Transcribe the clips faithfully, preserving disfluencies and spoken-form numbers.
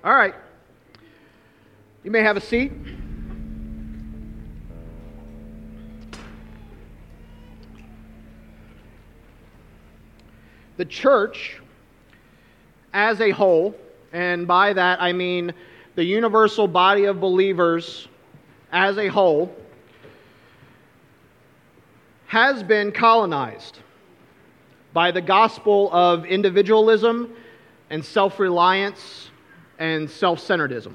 All right. You may have a seat. The church as a whole, and by that I mean the universal body of believers as a whole, has been colonized by the gospel of individualism and self-reliance and self-centeredism.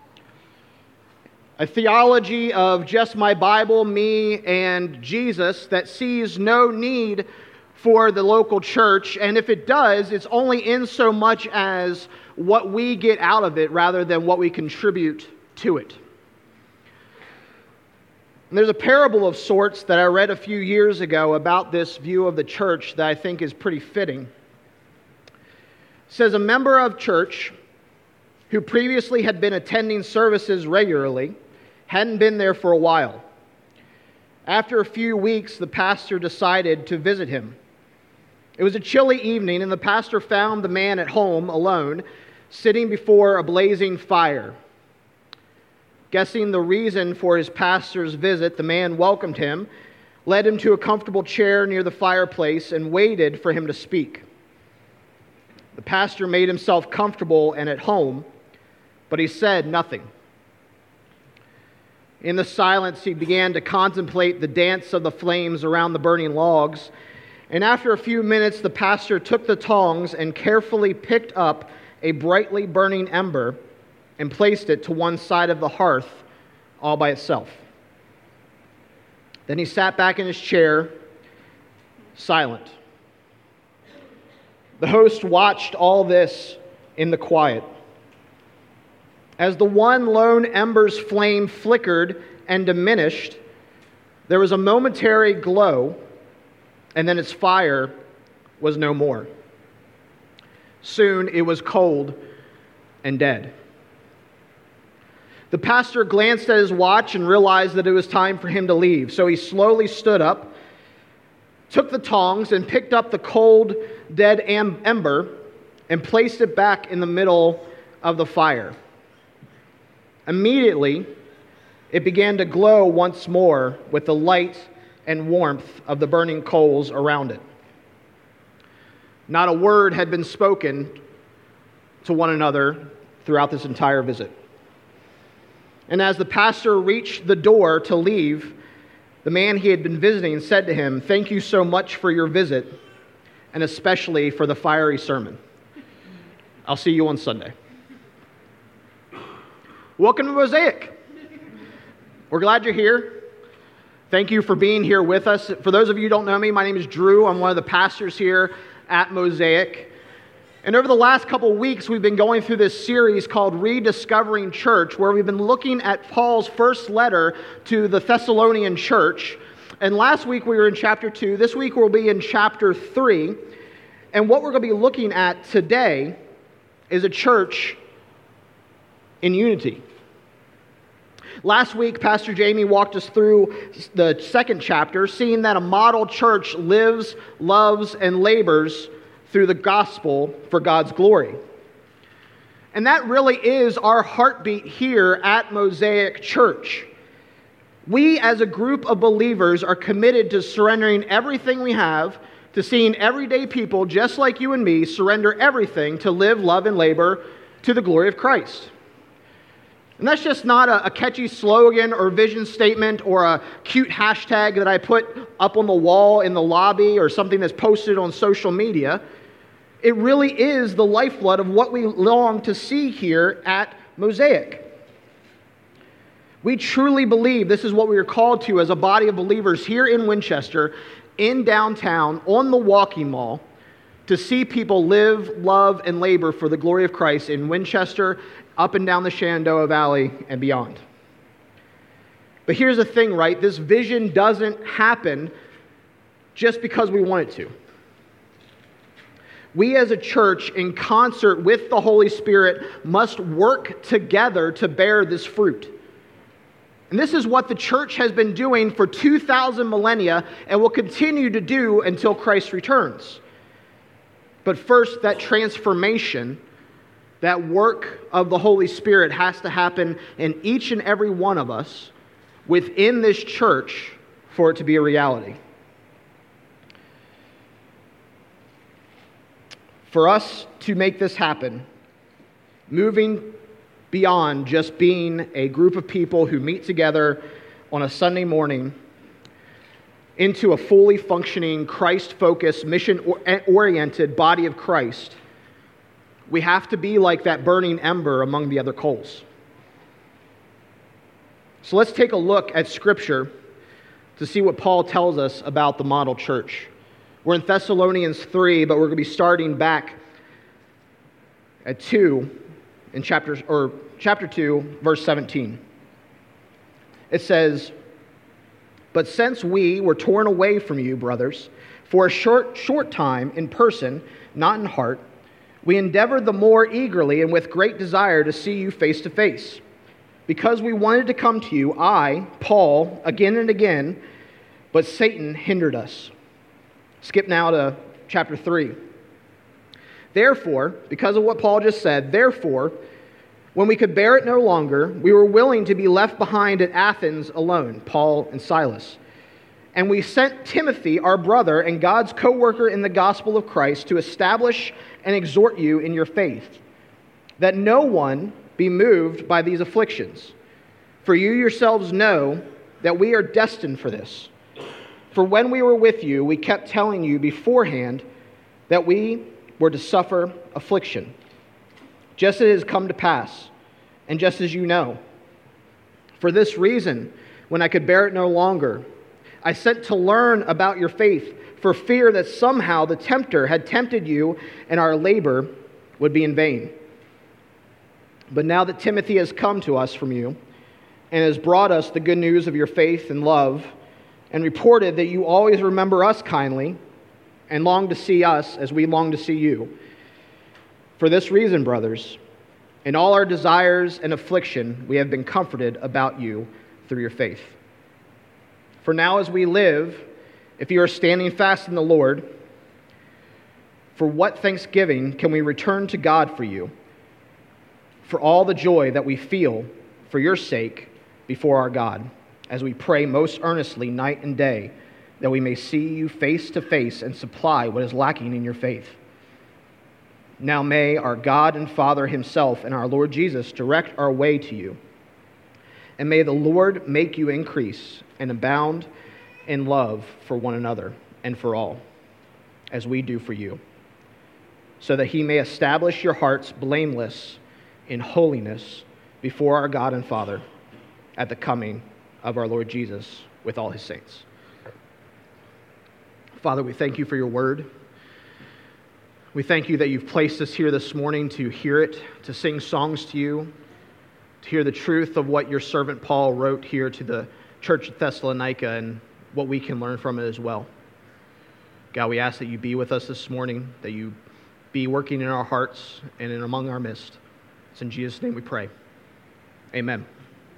A theology of just my Bible, me, and Jesus that sees no need for the local church, and if it does, it's only in so much as what we get out of it rather than what we contribute to it. And there's a parable of sorts that I read a few years ago about this view of the church that I think is pretty fitting. It says, a member of church who previously had been attending services regularly hadn't been there for a while. After a few weeks, the pastor decided to visit him. It was a chilly evening, and the pastor found the man at home alone, sitting before a blazing fire. Guessing the reason for his pastor's visit, the man welcomed him, led him to a comfortable chair near the fireplace, and waited for him to speak. The pastor made himself comfortable and at home, but he said nothing. In the silence, he began to contemplate the dance of the flames around the burning logs, and after a few minutes, the pastor took the tongs and carefully picked up a brightly burning ember and placed it to one side of the hearth all by itself. Then he sat back in his chair, silent. The host watched all this in the quiet. As the one lone ember's flame flickered and diminished, there was a momentary glow, and then its fire was no more. Soon it was cold and dead. The pastor glanced at his watch and realized that it was time for him to leave. So he slowly stood up, took the tongs, and picked up the cold, dead em- ember and placed it back in the middle of the fire. Immediately, it began to glow once more with the light and warmth of the burning coals around it. Not a word had been spoken to one another throughout this entire visit. And as the pastor reached the door to leave, the man he had been visiting said to him, "Thank you so much for your visit, and especially for the fiery sermon. I'll see you on Sunday." Welcome to Mosaic. We're glad you're here. Thank you for being here with us. For those of you who don't know me, my name is Drew. I'm one of the pastors here at Mosaic. And over the last couple of weeks, we've been going through this series called Rediscovering Church, where we've been looking at Paul's first letter to the Thessalonian church. And last week we were in chapter two. This week we'll be in chapter three. And what we're going to be looking at today is a church in unity. Last week, Pastor Jamie walked us through the second chapter, seeing that a model church lives, loves, and labors through the gospel for God's glory. And that really is our heartbeat here at Mosaic Church. We as a group of believers are committed to surrendering everything we have, to seeing everyday people just like you and me surrender everything to live, love, and labor to the glory of Christ. And that's just not a, a catchy slogan or vision statement or a cute hashtag that I put up on the wall in the lobby or something that's posted on social media. It really is the lifeblood of what we long to see here at Mosaic. We truly believe this is what we are called to as a body of believers here in Winchester, in downtown, on the Walking Mall, to see people live, love, and labor for the glory of Christ in Winchester, up and down the Shenandoah Valley, and beyond. But here's the thing, right? This vision doesn't happen just because we want it to. We as a church, in concert with the Holy Spirit, must work together to bear this fruit. And this is what the church has been doing for two thousand millennia and will continue to do until Christ returns. But first, that transformation That work of the Holy Spirit has to happen in each and every one of us within this church for it to be a reality. For us to make this happen, moving beyond just being a group of people who meet together on a Sunday morning into a fully functioning, Christ-focused, mission-oriented body of Christ, we have to be like that burning ember among the other coals. So let's take a look at Scripture to see what Paul tells us about the model church. We're in Thessalonians three, but we're going to be starting back at two in chapter or chapter two, verse seventeen. It says, "But since we were torn away from you, brothers, for a short short time in person, not in heart, we endeavored the more eagerly and with great desire to see you face to face. Because we wanted to come to you, I, Paul, again and again, but Satan hindered us." Skip now to chapter three. "Therefore," because of what Paul just said, "therefore, when we could bear it no longer, we were willing to be left behind at Athens alone," Paul and Silas. "And we sent Timothy, our brother and God's co-worker in the gospel of Christ, to establish and exhort you in your faith, that no one be moved by these afflictions. For you yourselves know that we are destined for this. For when we were with you, we kept telling you beforehand that we were to suffer affliction, just as it has come to pass, and just as you know. For this reason, when I could bear it no longer, I sent to learn about your faith, for fear that somehow the tempter had tempted you and our labor would be in vain. But now that Timothy has come to us from you and has brought us the good news of your faith and love, and reported that you always remember us kindly and long to see us as we long to see you. For this reason, brothers, in all our desires and affliction, we have been comforted about you through your faith. For now as we live, if you are standing fast in the Lord, for what thanksgiving can we return to God for you, for all the joy that we feel for your sake before our God, as we pray most earnestly night and day, that we may see you face to face and supply what is lacking in your faith. Now may our God and Father himself and our Lord Jesus direct our way to you. And may the Lord make you increase and abound in love for one another and for all, as we do for you, so that he may establish your hearts blameless in holiness before our God and Father at the coming of our Lord Jesus with all his saints." Father, we thank you for your word. We thank you that you've placed us here this morning to hear it, to sing songs to you, to hear the truth of what your servant Paul wrote here to the church at Thessalonica and what we can learn from it as well. God, we ask that you be with us this morning, that you be working in our hearts and in among our midst. It's in Jesus' name we pray. Amen.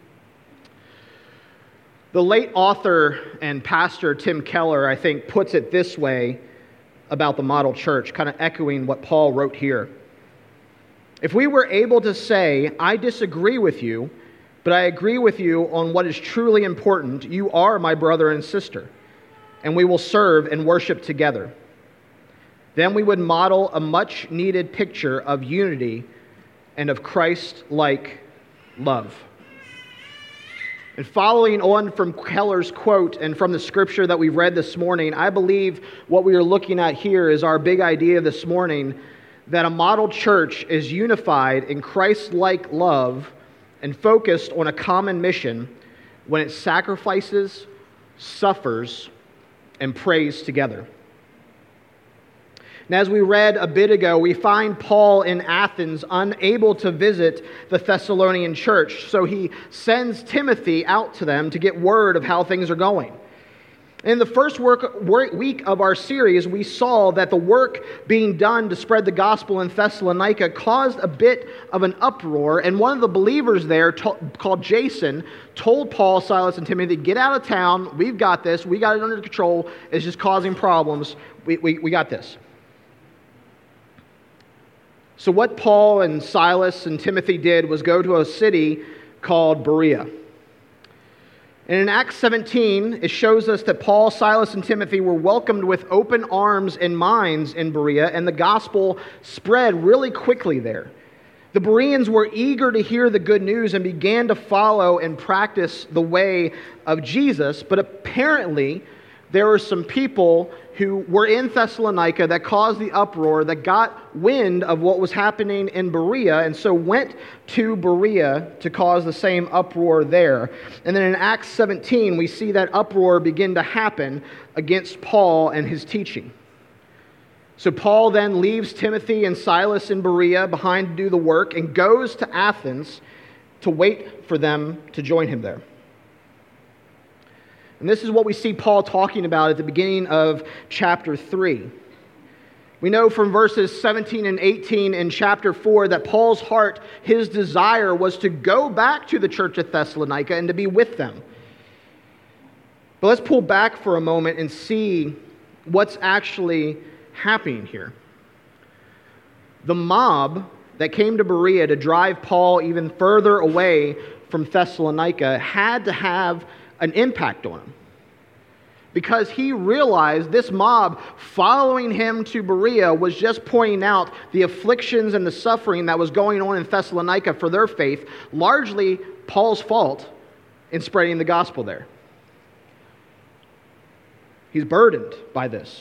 The late author and pastor Tim Keller, I think, puts it this way about the model church, kind of echoing what Paul wrote here. If we were able to say, "I disagree with you, but I agree with you on what is truly important. You are my brother and sister, and we will serve and worship together," then we would model a much-needed picture of unity and of Christ-like love. And following on from Keller's quote and from the scripture that we've read this morning, I believe what we are looking at here is our big idea this morning, that a model church is unified in Christ-like love and focused on a common mission when it sacrifices, suffers, and prays together. And as we read a bit ago, we find Paul in Athens unable to visit the Thessalonian church, so he sends Timothy out to them to get word of how things are going. In the first work, work, week of our series, we saw that the work being done to spread the gospel in Thessalonica caused a bit of an uproar, and one of the believers there, to, called Jason, told Paul, Silas, and Timothy, "Get out of town, we've got this, we got it under control, it's just causing problems, we, we, we got this." So what Paul and Silas and Timothy did was go to a city called Berea. And in Acts seventeen, it shows us that Paul, Silas, and Timothy were welcomed with open arms and minds in Berea, and the gospel spread really quickly there. The Bereans were eager to hear the good news and began to follow and practice the way of Jesus, but apparently there were some people who were in Thessalonica that caused the uproar, that got wind of what was happening in Berea, and so went to Berea to cause the same uproar there. And then in Acts seventeen, we see that uproar begin to happen against Paul and his teaching. So Paul then leaves Timothy and Silas in Berea behind to do the work and goes to Athens to wait for them to join him there. And this is what we see Paul talking about at the beginning of chapter three. We know from verses seventeen and eighteen in chapter four that Paul's heart, his desire, was to go back to the church at Thessalonica and to be with them. But let's pull back for a moment and see what's actually happening here. The mob that came to Berea to drive Paul even further away from Thessalonica had to have an impact on him, because he realized this mob following him to Berea was just pointing out the afflictions and the suffering that was going on in Thessalonica for their faith, largely Paul's fault in spreading the gospel there. He's burdened by this.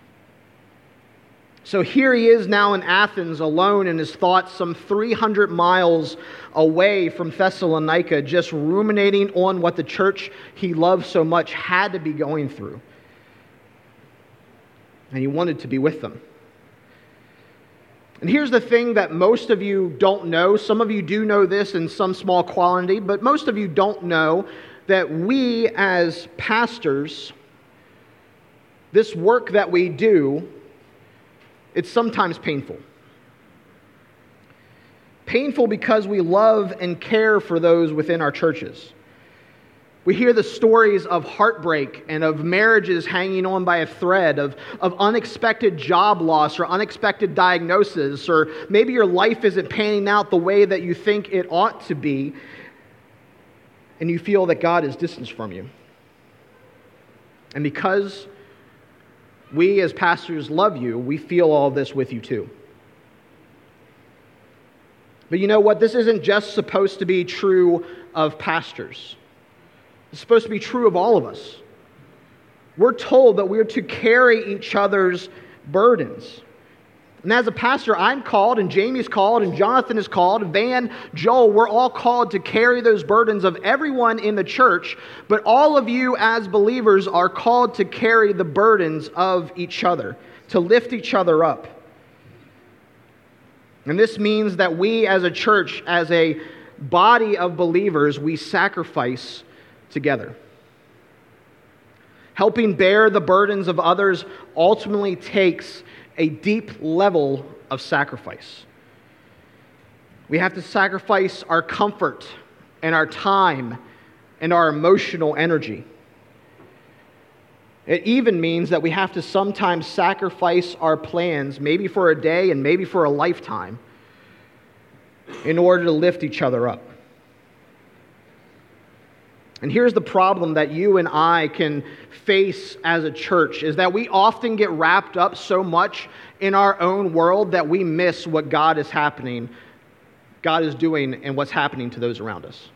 So here he is now in Athens alone in his thoughts, some three hundred miles away from Thessalonica, just ruminating on what the church he loved so much had to be going through. And he wanted to be with them. And here's the thing that most of you don't know. Some of you do know this in some small quantity, but most of you don't know that we as pastors, this work that we do, it's sometimes painful. Painful because we love and care for those within our churches. We hear the stories of heartbreak and of marriages hanging on by a thread, of, of unexpected job loss or unexpected diagnosis, or maybe your life isn't panning out the way that you think it ought to be, and you feel that God is distant from you. And because we as pastors love you, we feel all this with you too. But you know what? This isn't just supposed to be true of pastors. It's supposed to be true of all of us. We're told that we're to carry each other's burdens. And as a pastor, I'm called, and Jamie's called, and Jonathan is called, Van, Joel, we're all called to carry those burdens of everyone in the church, but all of you as believers are called to carry the burdens of each other, to lift each other up. And this means that we as a church, as a body of believers, we sacrifice together. Helping bear the burdens of others ultimately takes a deep level of sacrifice. We have to sacrifice our comfort and our time and our emotional energy. It even means that we have to sometimes sacrifice our plans, maybe for a day and maybe for a lifetime, in order to lift each other up. And here's the problem that you and I can face as a church, is that we often get wrapped up so much in our own world that we miss what God is happening, God is doing, and what's happening to those around us.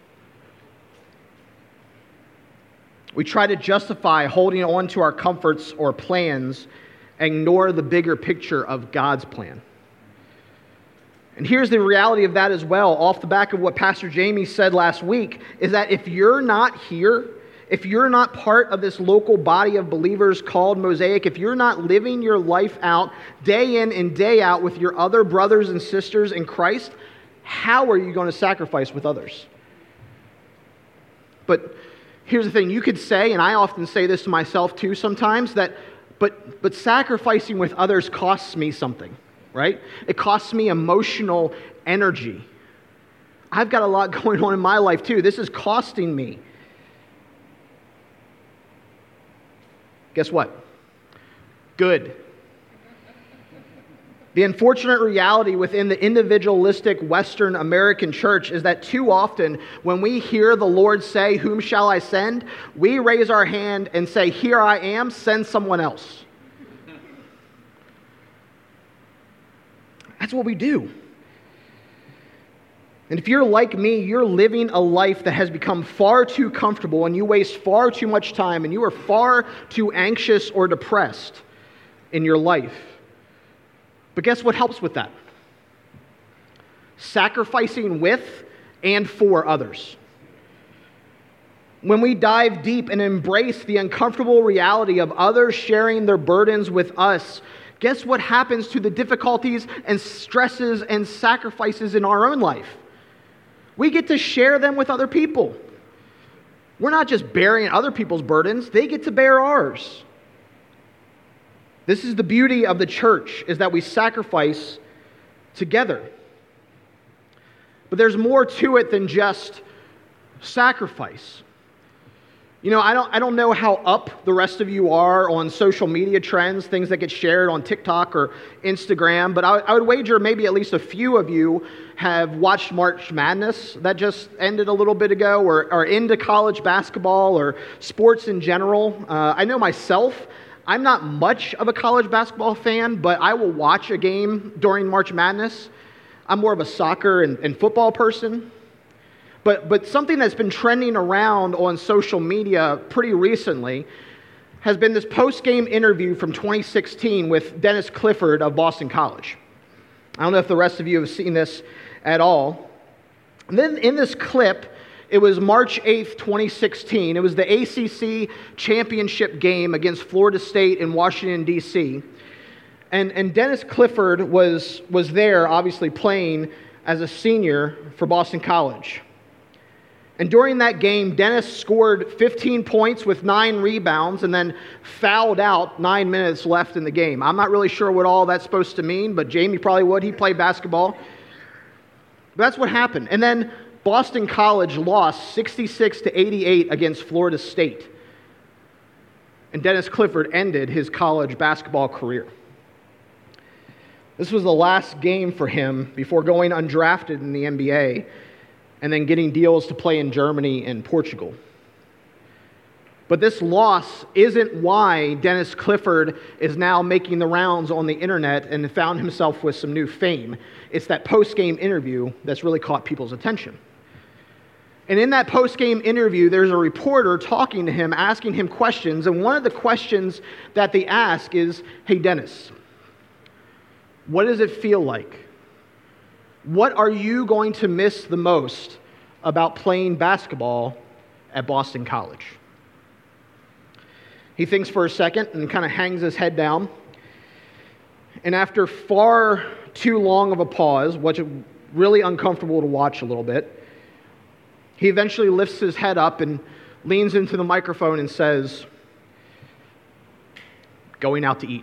We try to justify holding on to our comforts or plans, ignore the bigger picture of God's plan. And here's the reality of that as well, off the back of what Pastor Jamie said last week, is that if you're not here, if you're not part of this local body of believers called Mosaic, if you're not living your life out day in and day out with your other brothers and sisters in Christ, how are you going to sacrifice with others? But here's the thing, you could say, and I often say this to myself too sometimes, that but but sacrificing with others costs me something. Right? It costs me emotional energy. I've got a lot going on in my life too. This is costing me. Guess what? Good. The unfortunate reality within the individualistic Western American church is that too often when we hear the Lord say, "Whom shall I send?" we raise our hand and say, "Here I am, send someone else." That's what we do. And if you're like me, you're living a life that has become far too comfortable and you waste far too much time and you are far too anxious or depressed in your life. But guess what helps with that? Sacrificing with and for others. When we dive deep and embrace the uncomfortable reality of others sharing their burdens with us, guess what happens to the difficulties and stresses and sacrifices in our own life? We get to share them with other people. We're not just bearing other people's burdens, they get to bear ours. This is the beauty of the church, is that we sacrifice together. But there's more to it than just sacrifice. You know, I don't I don't know how up the rest of you are on social media trends, things that get shared on TikTok or Instagram, but I, I would wager maybe at least a few of you have watched March Madness that just ended a little bit ago, or are into college basketball or sports in general. Uh, I know myself, I'm not much of a college basketball fan, but I will watch a game during March Madness. I'm more of a soccer and, and football person. But, but something that's been trending around on social media pretty recently has been this post-game interview from twenty sixteen with Dennis Clifford of Boston College. I don't know if the rest of you have seen this at all. And then in this clip, it was March eighth, twenty sixteen. It was the A C C championship game against Florida State in Washington, D C And, and Dennis Clifford was, was there, obviously playing as a senior for Boston College. And during that game, Dennis scored fifteen points with nine rebounds and then fouled out nine minutes left in the game. I'm not really sure what all that's supposed to mean, but Jamie probably would. He played basketball. But that's what happened. And then Boston College lost sixty-six to eighty-eight against Florida State. And Dennis Clifford ended his college basketball career. This was the last game for him before going undrafted in the N B A and then getting deals to play in Germany and Portugal. But this loss isn't why Dennis Clifford is now making the rounds on the internet and found himself with some new fame. It's that post-game interview that's really caught people's attention. And in that post-game interview, there's a reporter talking to him, asking him questions, and one of the questions that they ask is, "Hey, Dennis, what does it feel like? What are you going to miss the most about playing basketball at Boston College?" He thinks for a second and kind of hangs his head down. And after far too long of a pause, which is really uncomfortable to watch a little bit, he eventually lifts his head up and leans into the microphone and says, "Going out to eat."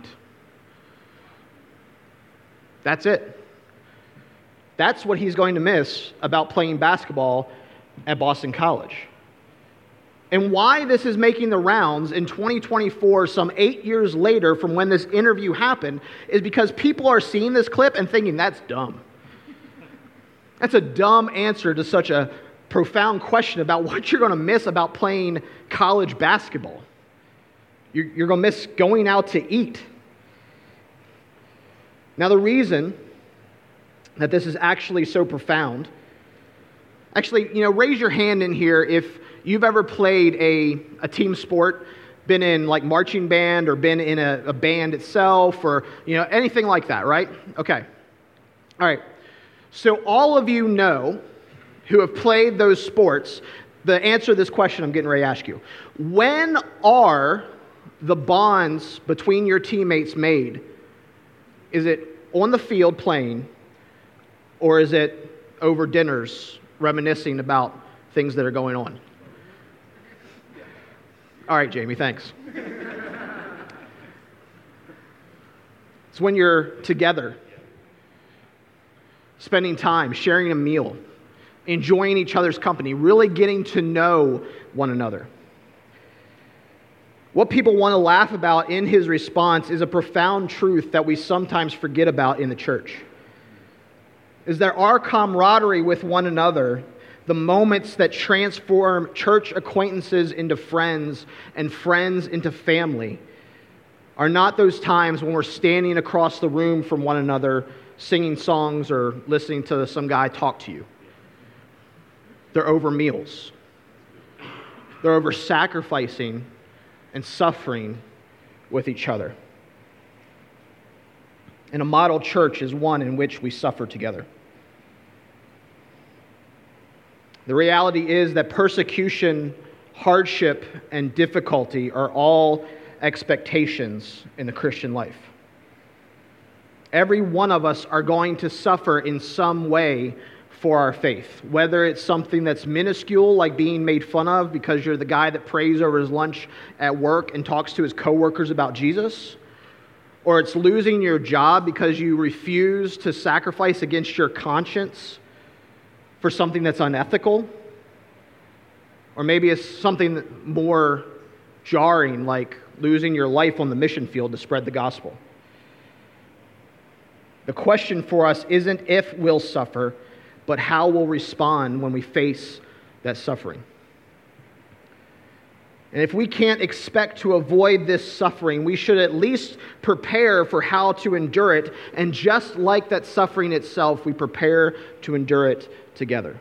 That's it. That's what he's going to miss about playing basketball at Boston College. And why this is making the rounds in twenty twenty-four, some eight years later from when this interview happened, is because people are seeing this clip and thinking, that's dumb. That's a dumb answer to such a profound question about what you're going to miss about playing college basketball. You're, you're going to miss going out to eat. Now, the reason that this is actually so profound, actually, you know, raise your hand in here if you've ever played a, a team sport, been in like marching band or been in a, a band itself or, you know, anything like that, right? Okay. All right. So all of you know who have played those sports, the answer to this question I'm getting ready to ask you. When are the bonds between your teammates made? Is it on the field playing, or is it over dinners reminiscing about things that are going on? All right, Jamie, thanks. It's when you're together, spending time, sharing a meal, enjoying each other's company, really getting to know one another. What people want to laugh about in his response is a profound truth that we sometimes forget about in the church. Is that our camaraderie with one another, the moments that transform church acquaintances into friends and friends into family, are not those times when we're standing across the room from one another, singing songs or listening to some guy talk to you. They're over meals. They're over sacrificing and suffering with each other. And a model church is one in which we suffer together. The reality is that persecution, hardship, and difficulty are all expectations in the Christian life. Every one of us are going to suffer in some way for our faith, whether it's something that's minuscule, like being made fun of because you're the guy that prays over his lunch at work and talks to his coworkers about Jesus, or it's losing your job because you refuse to sacrifice against your conscience for something that's unethical, or maybe it's something more jarring, like losing your life on the mission field to spread the gospel. The question for us isn't if we'll suffer, but how we'll respond when we face that suffering. And if we can't expect to avoid this suffering, we should at least prepare for how to endure it. And just like that suffering itself, we prepare to endure it together.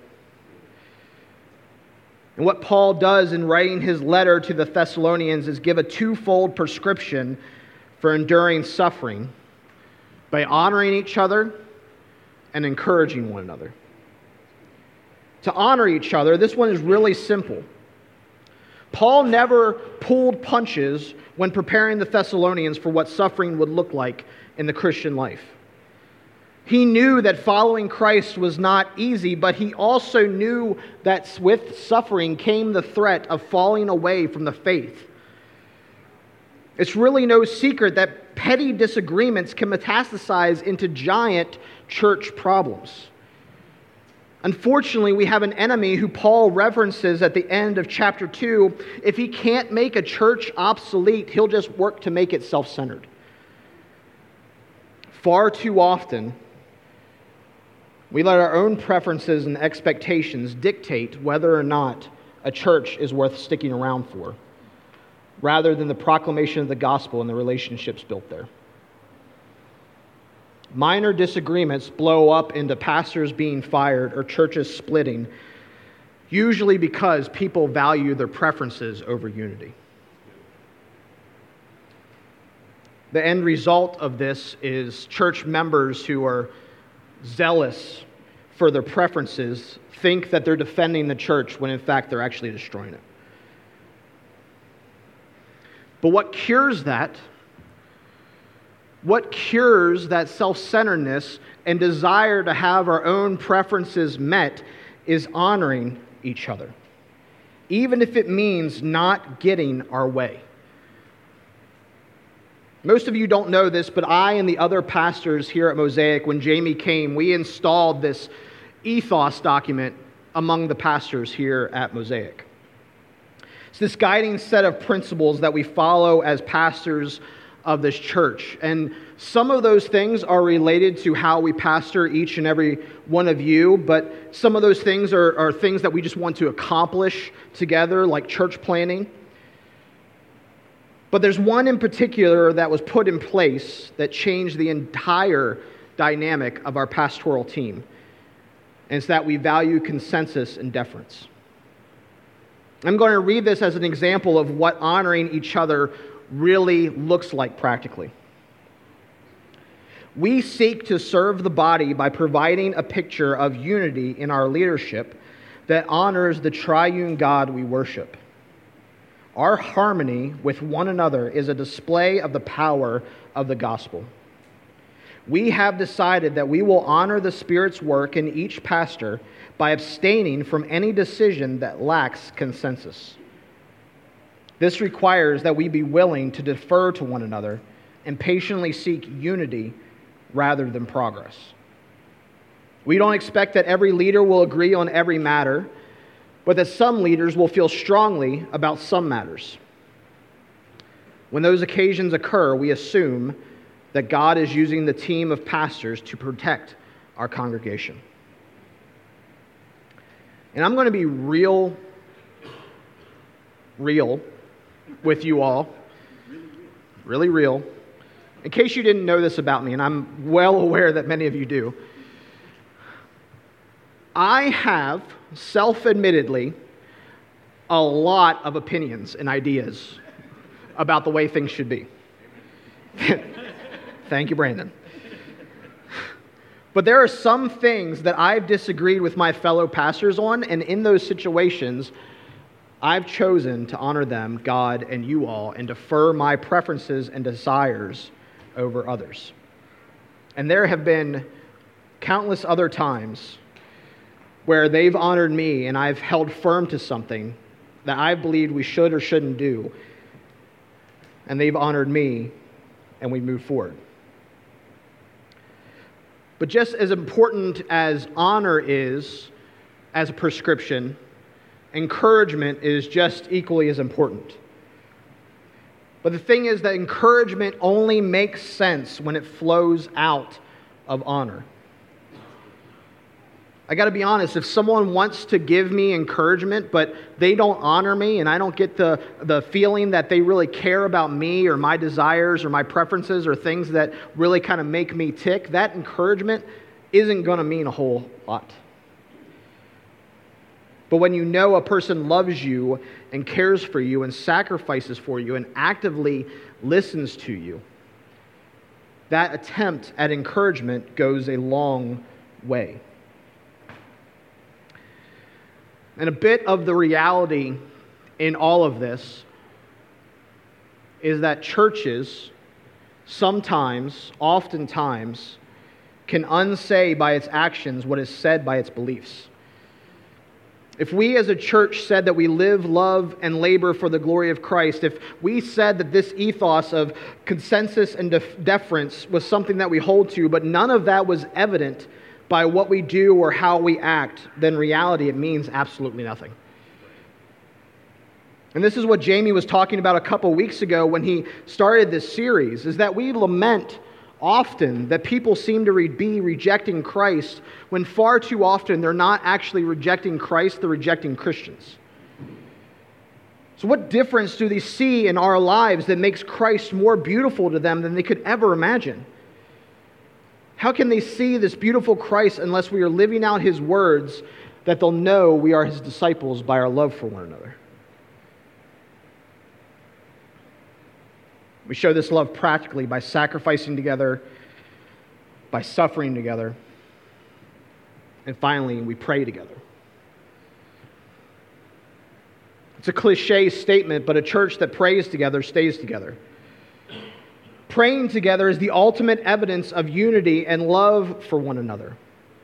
And what Paul does in writing his letter to the Thessalonians is give a twofold prescription for enduring suffering by honoring each other and encouraging one another. To honor each other, this one is really simple. Paul never pulled punches when preparing the Thessalonians for what suffering would look like in the Christian life. He knew that following Christ was not easy, but he also knew that with suffering came the threat of falling away from the faith. It's really no secret that petty disagreements can metastasize into giant church problems. Unfortunately, we have an enemy who Paul references at the end of chapter two. If he can't make a church obsolete, he'll just work to make it self-centered. Far too often, we let our own preferences and expectations dictate whether or not a church is worth sticking around for, rather than the proclamation of the gospel and the relationships built there. Minor disagreements blow up into pastors being fired or churches splitting, usually because people value their preferences over unity. The end result of this is church members who are zealous for their preferences think that they're defending the church when in fact they're actually destroying it. But what cures that? What cures that self-centeredness and desire to have our own preferences met is honoring each other, even if it means not getting our way. Most of you don't know this, but I and the other pastors here at Mosaic, when Jamie came, we installed this ethos document among the pastors here at Mosaic. It's this guiding set of principles that we follow as pastors of this church. And some of those things are related to how we pastor each and every one of you, but some of those things are, are things that we just want to accomplish together, like church planning. But there's one in particular that was put in place that changed the entire dynamic of our pastoral team. And it's that we value consensus and deference. I'm going to read this as an example of what honoring each other really looks like practically. We seek to serve the body by providing a picture of unity in our leadership that honors the triune God we worship. Our harmony with one another is a display of the power of the gospel. We have decided that we will honor the Spirit's work in each pastor by abstaining from any decision that lacks consensus. This requires that we be willing to defer to one another and patiently seek unity rather than progress. We don't expect that every leader will agree on every matter, but that some leaders will feel strongly about some matters. When those occasions occur, we assume that God is using the team of pastors to protect our congregation. And I'm going to be real, real with you all. Really real. In case you didn't know this about me, and I'm well aware that many of you do, I have, self-admittedly, a lot of opinions and ideas about the way things should be. Thank you, Brandon. But there are some things that I've disagreed with my fellow pastors on, and in those situations, I've chosen to honor them, God and you all, and defer my preferences and desires over others. And there have been countless other times where they've honored me and I've held firm to something that I believed we should or shouldn't do, and they've honored me and we move forward. But just as important as honor is as a prescription, encouragement is just equally as important. But the thing is that encouragement only makes sense when it flows out of honor. I got to be honest, if someone wants to give me encouragement, but they don't honor me and I don't get the, the feeling that they really care about me or my desires or my preferences or things that really kind of make me tick, that encouragement isn't going to mean a whole lot. But when you know a person loves you and cares for you and sacrifices for you and actively listens to you, that attempt at encouragement goes a long way. And a bit of the reality in all of this is that churches sometimes, oftentimes, can unsay by its actions what is said by its beliefs. If we as a church said that we live, love, and labor for the glory of Christ, if we said that this ethos of consensus and def- deference was something that we hold to, but none of that was evident by what we do or how we act, then in reality it means absolutely nothing. And this is what Jamie was talking about a couple weeks ago when he started this series, is that we lament often that people seem to re- be rejecting Christ when far too often they're not actually rejecting Christ, they're rejecting Christians. So what difference do they see in our lives that makes Christ more beautiful to them than they could ever imagine? How can they see this beautiful Christ unless we are living out His words that they'll know we are His disciples by our love for one another? We show this love practically by sacrificing together, by suffering together, and finally, we pray together. It's a cliche statement, but a church that prays together stays together. Praying together is the ultimate evidence of unity and love for one another.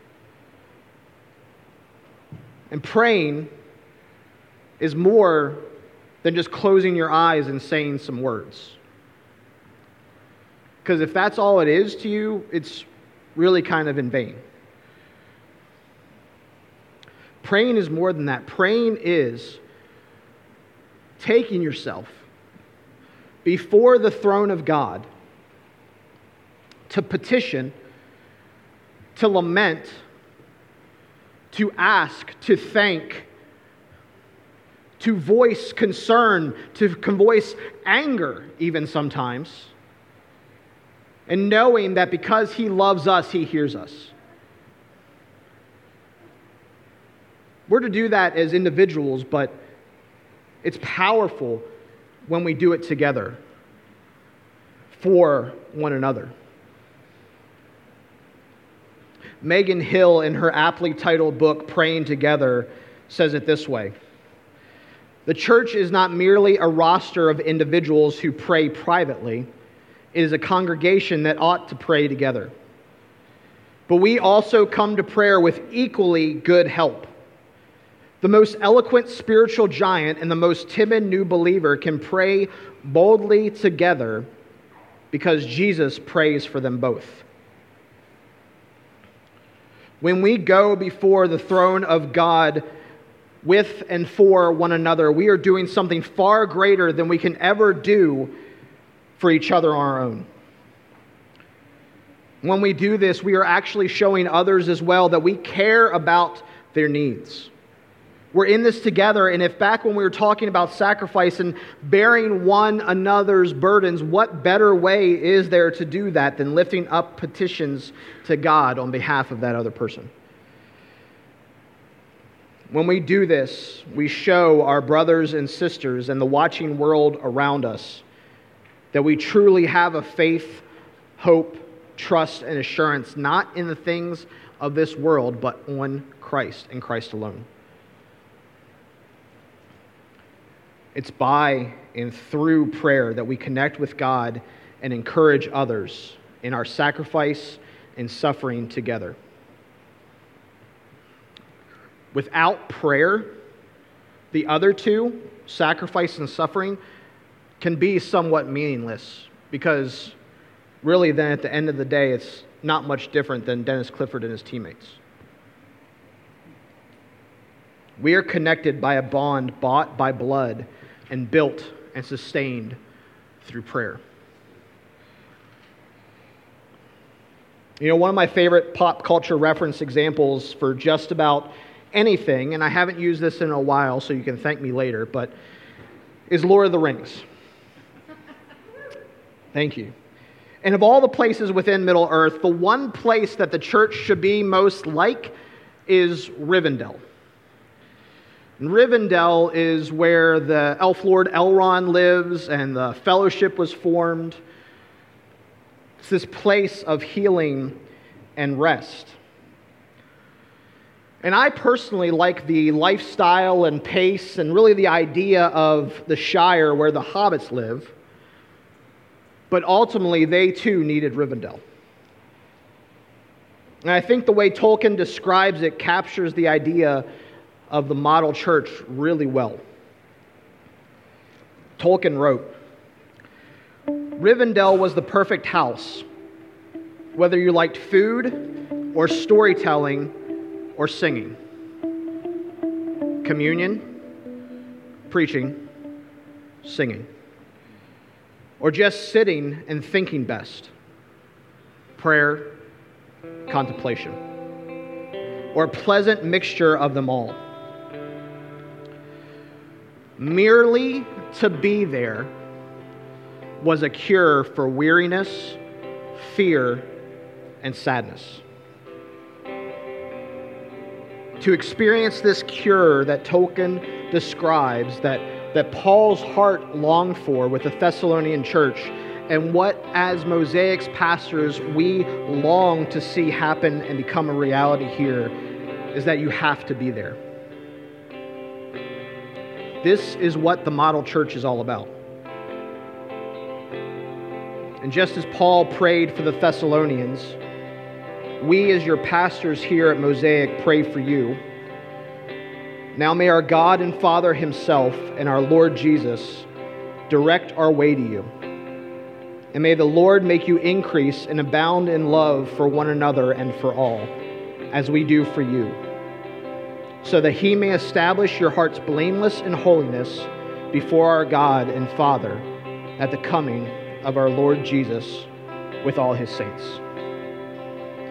And praying is more than just closing your eyes and saying some words. Because if that's all it is to you, it's really kind of in vain. Praying is more than that. Praying is taking yourself before the throne of God to petition, to lament, to ask, to thank, to voice concern, to voice anger even sometimes, and knowing that because He loves us, He hears us. We're to do that as individuals, but it's powerful when we do it together for one another. Megan Hill, in her aptly titled book, Praying Together, says it this way: the church is not merely a roster of individuals who pray privately. It is a congregation that ought to pray together. But we also come to prayer with equally good help. The most eloquent spiritual giant and the most timid new believer can pray boldly together because Jesus prays for them both. When we go before the throne of God with and for one another, we are doing something far greater than we can ever do for each other on our own. When we do this, we are actually showing others as well that we care about their needs. We're in this together, and if back when we were talking about sacrifice and bearing one another's burdens, what better way is there to do that than lifting up petitions to God on behalf of that other person? When we do this, we show our brothers and sisters and the watching world around us that we truly have a faith, hope, trust, and assurance, not in the things of this world, but on Christ and Christ alone. It's by and through prayer that we connect with God and encourage others in our sacrifice and suffering together. Without prayer, the other two, sacrifice and suffering, can be somewhat meaningless, because really then at the end of the day, it's not much different than Dennis Clifford and his teammates. We are connected by a bond bought by blood and built and sustained through prayer. You know, one of my favorite pop culture reference examples for just about anything, and I haven't used this in a while, so you can thank me later, but is Lord of the Rings. Thank you. And of all the places within Middle Earth, the one place that the church should be most like is Rivendell. And Rivendell is where the Elf Lord Elrond lives and the Fellowship was formed. It's this place of healing and rest. And I personally like the lifestyle and pace and really the idea of the Shire where the hobbits live. But ultimately, they too needed Rivendell. And I think the way Tolkien describes it captures the idea of the model church really well. Tolkien wrote, "Rivendell was the perfect house, whether you liked food or storytelling or singing, communion, preaching, singing, or just sitting and thinking best, prayer, contemplation, or a pleasant mixture of them all. Merely to be there was a cure for weariness, fear, and sadness. To experience this cure that Tolkien describes, that, that Paul's heart longed for with the Thessalonian church, and what as Mosaic's pastors we long to see happen and become a reality here, is that you have to be there. This is what the model church is all about. And just as Paul prayed for the Thessalonians, we as your pastors here at Mosaic pray for you. Now may our God and Father himself and our Lord Jesus direct our way to you. And may the Lord make you increase and abound in love for one another and for all, as we do for you, so that he may establish your hearts blameless in holiness before our God and Father at the coming of our Lord Jesus with all his saints."